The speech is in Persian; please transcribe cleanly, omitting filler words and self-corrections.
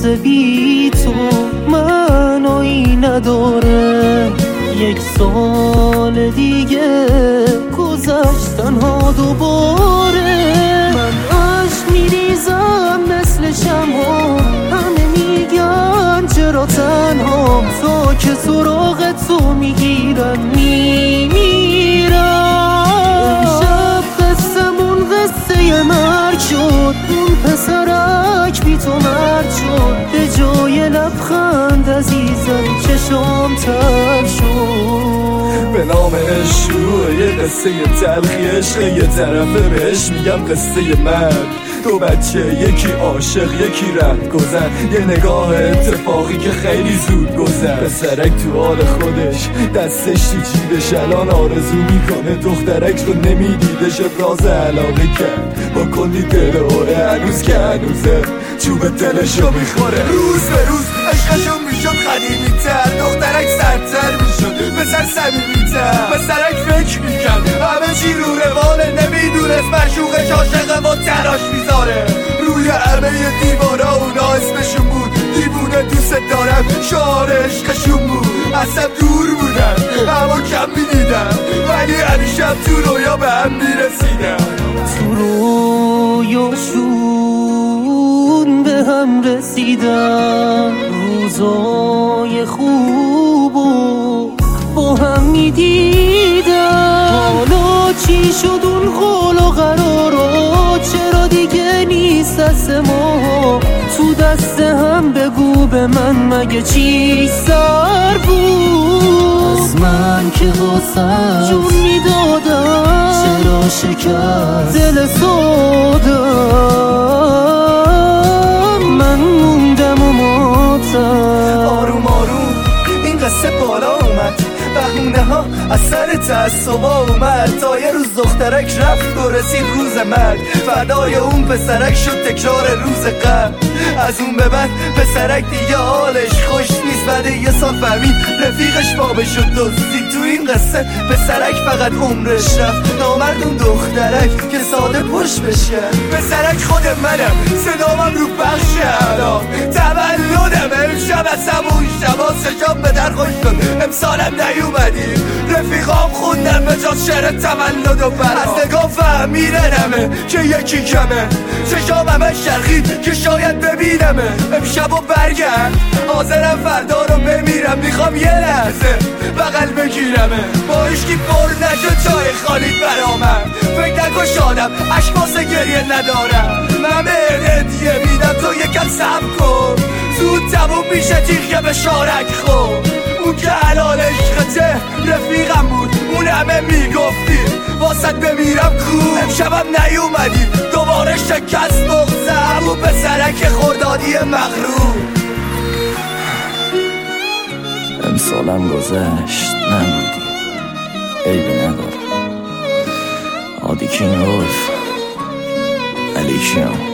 لحظه بی تو معنایی نداره. 1 سال دیگه گذشت تنها دوباره. من عشق میریزم مثل شمع، همه میگن چرا تنها، تا که سراغ تو میگیرن میمیرم. امشب قصه‌مون قصه مرگ شد، اون پسرک بی تو مرد شد. به جای لبخند عزیزم چشام تر شد. به نام عشق شروع یه قصه تلخی عشق، یه طرفه بهش میگم قصه مرگ. 2 بچه، یکی عاشق یکی رهگذر، یه نگاه اتفاقی که خیلی زود گذر. پسرک تو حال خودش دستش تو جیبش، الان آرزو میکنه دخترک رو نمیدیده. شد راز علاقه کرد با کلی دل اوره، هنوز که هنوزه چوب دلشو میخوره. روز به روز عشقشون میشد خدیمی تر، دخترک سردتر میشد پسر صمیمی‌تر. پسرک فکر میکرد همه چی رو روانه، نمیدونست معشوقش عاشقه و تراش میذاره. روی همه دیوارا اونا اسمشون بود، دیوونه دوست دارم شعار عشقشون بود. اصلا دور بودن اما کم میدیدن، ولی همیشه تو رویا به هم میرسیدن. تو رویاشون به هم رسیدن، روزای خوبو با هم میدیدن. حالا چی شد اون قول و قرارا، چرا دیگه نیست دست ما؟ تو دست هم بگو به من مگه چی سر بود؟ از من که واسه جون میدادم چرا شکست دل سادم؟ من موندم و ماتم. آروم آروم این قصه بالا اومد، بهونه ها از سر تعصبا اومد. تا یه روز دخترک رفت و رسید روز مرگ، فدای اون پسرک شد تکرار روز قبل. از اون به بعد پسرک دیگه حالش خوش نیست، بعد یه سال فهمید رفیقش بابه شد دزدی. تو این قصه پسرک فقط عمرش رفت، نامرد اون دخترک که ساده پشت بشه. پسرک خود منم، صدامم رو بخش اعلا، تولدم امشب از همون شبا سشام به در خوش شد. امسالم نیومدی، رفیقام خوندن به جاز شعر تولد و بر. از نگاه فهمیدنمه که یکی کمه، چشام همه شرخید که شاید ببینمه. امشب و برگرد، حاضرم فردا رو بمیرم، میخوام یه لحظه بغل بگیرمه. با عشقی پر نشد جای خالی برامم، فکر نکن شادم عشق واسه گریه ندارم. من به هدیه میدم تو یکم صبر کن، زود تموم میشه تیغ که به شارک خون. اون که حلال عشقته رفیقم بود، اون همه میگفتی واسط بمیرم کو. امشبم نیومدی، دوباره شکست بغزم، اون پسرک خردادی مغرور. امسالم گذشت نبودی، عیبی نداره. عادی کین عرف علیکیم.